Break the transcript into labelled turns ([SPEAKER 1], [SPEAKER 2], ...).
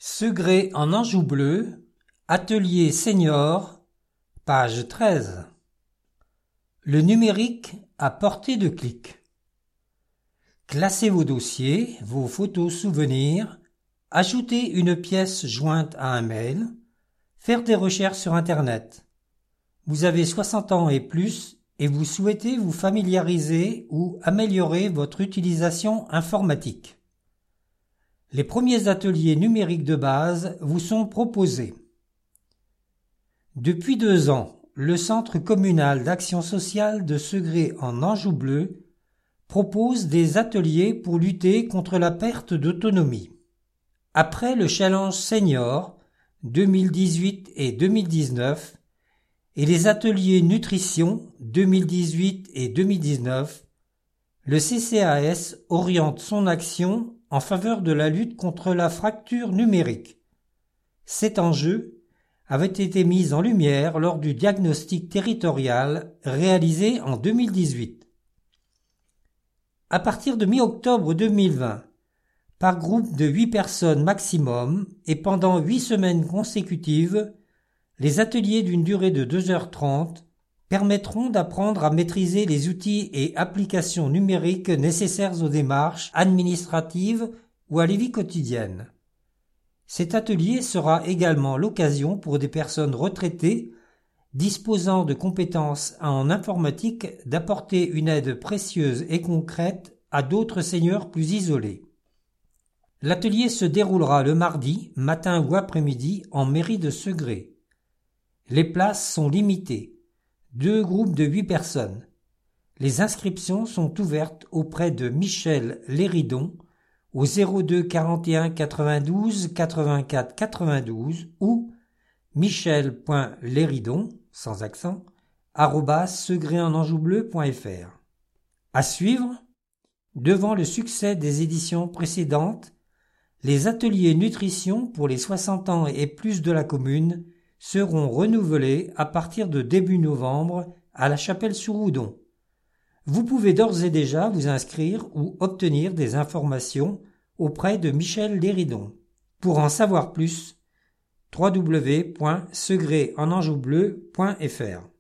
[SPEAKER 1] Segré en Anjou bleu, atelier senior, page 13. Le numérique à portée de clic. Classez vos dossiers, vos photos souvenirs, ajoutez une pièce jointe à un mail, faire des recherches sur Internet. Vous avez 60 ans et plus et vous souhaitez vous familiariser ou améliorer votre utilisation informatique. Les premiers ateliers numériques de base vous sont proposés. Depuis 2 ans, le Centre communal d'action sociale de Segré en Anjou bleu propose des ateliers pour lutter contre la perte d'autonomie. Après le Challenge Senior 2018 et 2019 et les ateliers Nutrition 2018 et 2019, le CCAS oriente son action en faveur de la lutte contre la fracture numérique. Cet enjeu avait été mis en lumière lors du diagnostic territorial réalisé en 2018. À partir de mi-octobre 2020, par groupe de 8 personnes maximum et pendant 8 semaines consécutives, les ateliers d'une durée de 2h30 permettront d'apprendre à maîtriser les outils et applications numériques nécessaires aux démarches administratives ou à la vie quotidienne. Cet atelier sera également l'occasion pour des personnes retraitées disposant de compétences en informatique d'apporter une aide précieuse et concrète à d'autres seniors plus isolés. L'atelier se déroulera le mardi, matin ou après-midi, en mairie de Segré. Les places sont limitées. 2 groupes de 8 personnes. Les inscriptions sont ouvertes auprès de Michel Léridon au 02 41 92 84 92 ou michel.léridon sans accent @segréenanjoubleu.fr. À suivre, devant le succès des éditions précédentes, les ateliers nutrition pour les 60 ans et plus de la commune seront renouvelés à partir de début novembre à la Chapelle-sur-Oudon. Vous pouvez d'ores et déjà vous inscrire ou obtenir des informations auprès de Michel Léridon. Pour en savoir plus, www.segréenanjoubleu.fr.